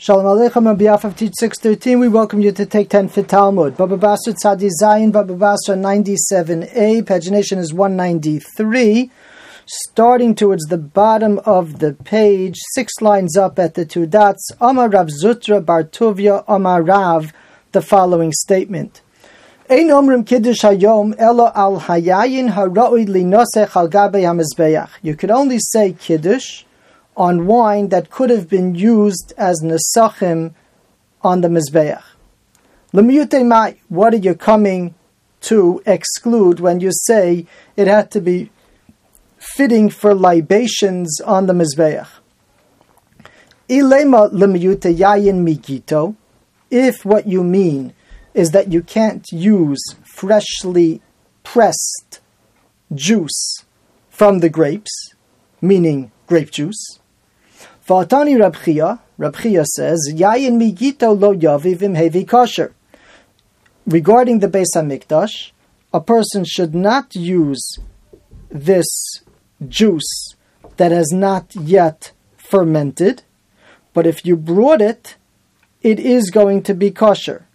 Shalom Aleichem. On behalf of Teach 613, we welcome you to Take 10 for Talmud. Baba Basra Tzadi Zayin, Baba Basra 97a, pagination is 193. Starting towards the bottom of the page, 6 lines up at the 2 dots, Amar Rav Zutra Bar Tovia Amar Rav, the following statement. Ein omrim kiddush hayom elo al hayayin hara'ui linosech al gabei hamizbeach. You could only say kiddush on wine that could have been used as nesachim on the mizbeach. Lemiyutei mai, what are you coming to exclude when you say it had to be fitting for libations on the mizbeach? Ilema lemiyutei yayin migito, if what you mean is that you can't use freshly pressed juice from the grapes, meaning grape juice. V'atani Rab Chia says, Yayin migito lo yavivim hevi kosher. Regarding the Beis HaMikdash, a person should not use this juice that has not yet fermented, but if you brought it, it is going to be kosher.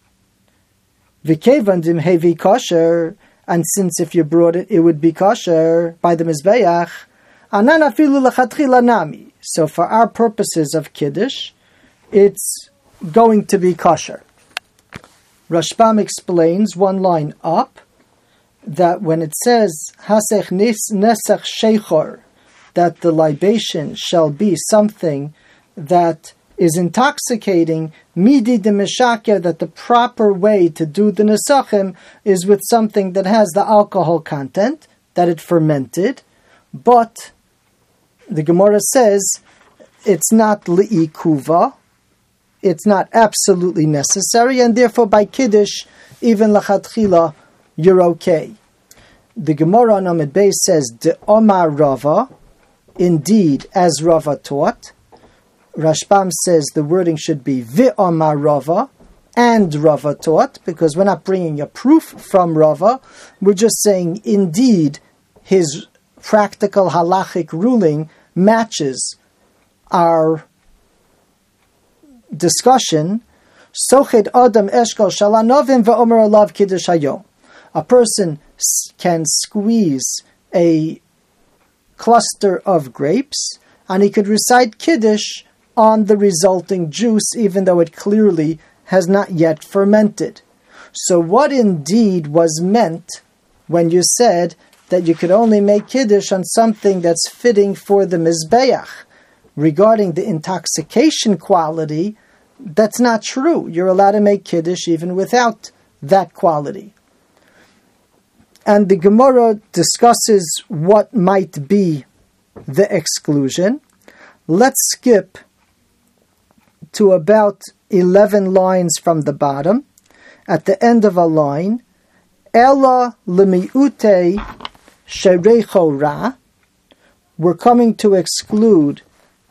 V'kevandim hevi kosher, and since if you brought it, it would be kosher by the Mizbeach, anan afilu lechatchila nami. So for our purposes of Kiddush, it's going to be kosher. Rashbam explains one line up that when it says hasech nesach sheichor, that the libation shall be something that is intoxicating, midi de meshakir, that the proper way to do the nesachim is with something that has the alcohol content, that it fermented, but the Gemara says it's not li'ikuva, it's not absolutely necessary, and therefore by Kiddush, even lachatchila, you're okay. The Gemara on Amud Beis says, De Omar Rava, indeed, as Rava taught. Rashbam says the wording should be Ve'omar Rava, and Rava taught, because we're not bringing a proof from Rava, we're just saying, indeed, his practical halachic ruling matches our discussion. Soched Adam Eshkol Shalanovim Ve'omer Alav Kiddush Hayom. A person can squeeze a cluster of grapes, and he could recite Kiddush on the resulting juice, even though it clearly has not yet fermented. So what indeed was meant when you said that you could only make Kiddush on something that's fitting for the Mizbeach? Regarding the intoxication quality, that's not true. You're allowed to make Kiddush even without that quality. And the Gemara discusses what might be the exclusion. Let's skip to about 11 lines from the bottom. At the end of a line, Ela lemiute sherecho ra, we're coming to exclude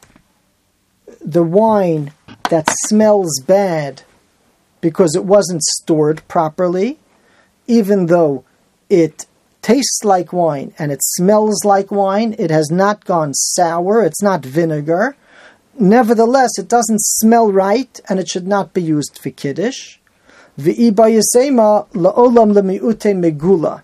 the wine that smells bad because it wasn't stored properly, even though it tastes like wine and it smells like wine, it has not gone sour, it's not vinegar. Nevertheless, it doesn't smell right and it should not be used for Kiddush. V'iba yisema la'olam lemiute megula.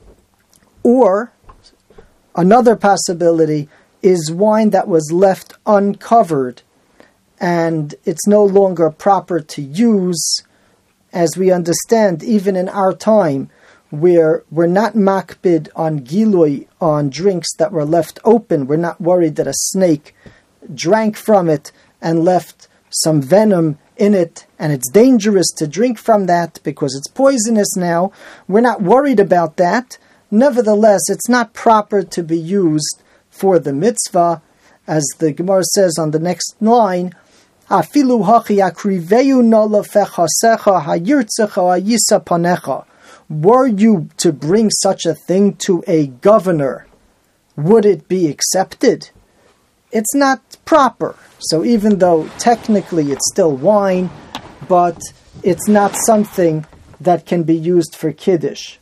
Or, another possibility is wine that was left uncovered and it's no longer proper to use. As we understand, even in our time, where we're not makbid on gilui, on drinks that were left open, we're not worried that a snake drank from it and left some venom in it, and it's dangerous to drink from that because it's poisonous now. We're not worried about that. Nevertheless, it's not proper to be used for the mitzvah, as the Gemara says on the next line, Afilu hachi akriveu nolafechasecha hayirtzecha ayisa panecha. Were you to bring such a thing to a governor, would it be accepted? It's not proper. So even though technically it's still wine, but it's not something that can be used for Kiddush.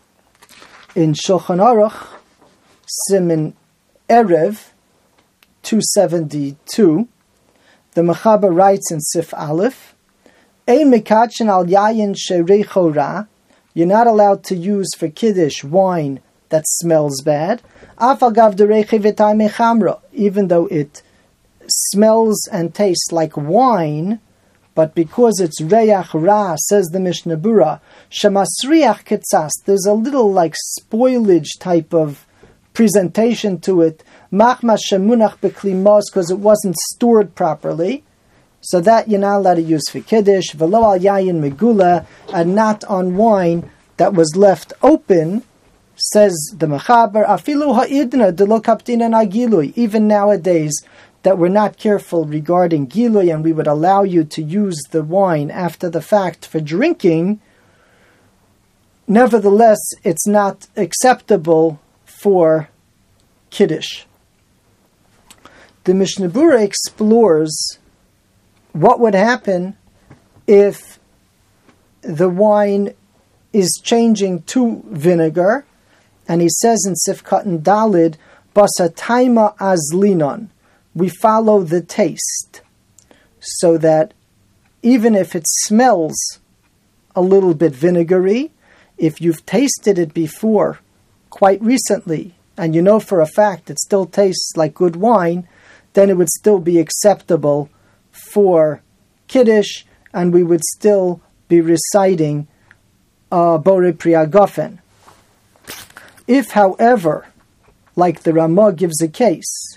In Shulchan Aruch, Siman Erev 272, The Mechaber writes in Sif Aleph, Ein mekatchen al yayin shereicho ra. You're not allowed to use for Kiddush wine that smells bad. Af al gav dereiche v'tay mechamra. Even though it smells and tastes like wine, but because it's reyach ra, says the Mishnah Bura, shemasriach ketzas, there's a little like spoilage type of presentation to it, machmas shemunach beklimos, because it wasn't stored properly, so that you're not allowed to use for Kiddush, v'lo al yayin megula, and not on wine that was left open, says the Mechaber, afilu ha'idna de lo kaptina na gilui, even nowadays, that we're not careful regarding gilui, and we would allow you to use the wine after the fact for drinking, nevertheless, it's not acceptable for Kiddush. The Mishnah Bura explores what would happen if the wine is changing to vinegar, and he says in Sifkat Dalid, Basataima azlinon, we follow the taste, so that even if it smells a little bit vinegary, if you've tasted it before, quite recently, and you know for a fact it still tastes like good wine, then it would still be acceptable for Kiddush, and we would still be reciting Borei Pri Hagafen. If, however, like the Ramah gives a case,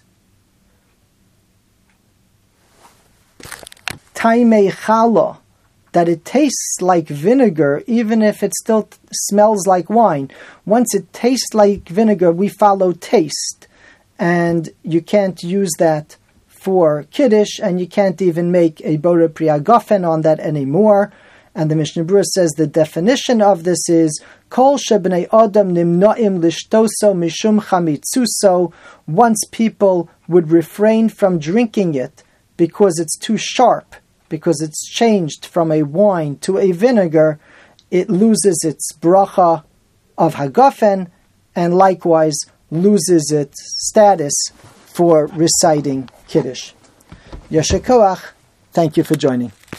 Taimei Chala, that it tastes like vinegar, even if it still smells like wine. Once it tastes like vinegar, we follow taste, and you can't use that for Kiddush, and you can't even make a Borei Pri Hagafen on that anymore. And the Mishnah Bura says the definition of this is Kol shebnei adam nimnoim lishtoso mishum chamitzuso. Once people would refrain from drinking it because it's too sharp, because it's changed from a wine to a vinegar, it loses its bracha of Hagafen, and likewise loses its status for reciting Kiddush. Yasher Koach, thank you for joining.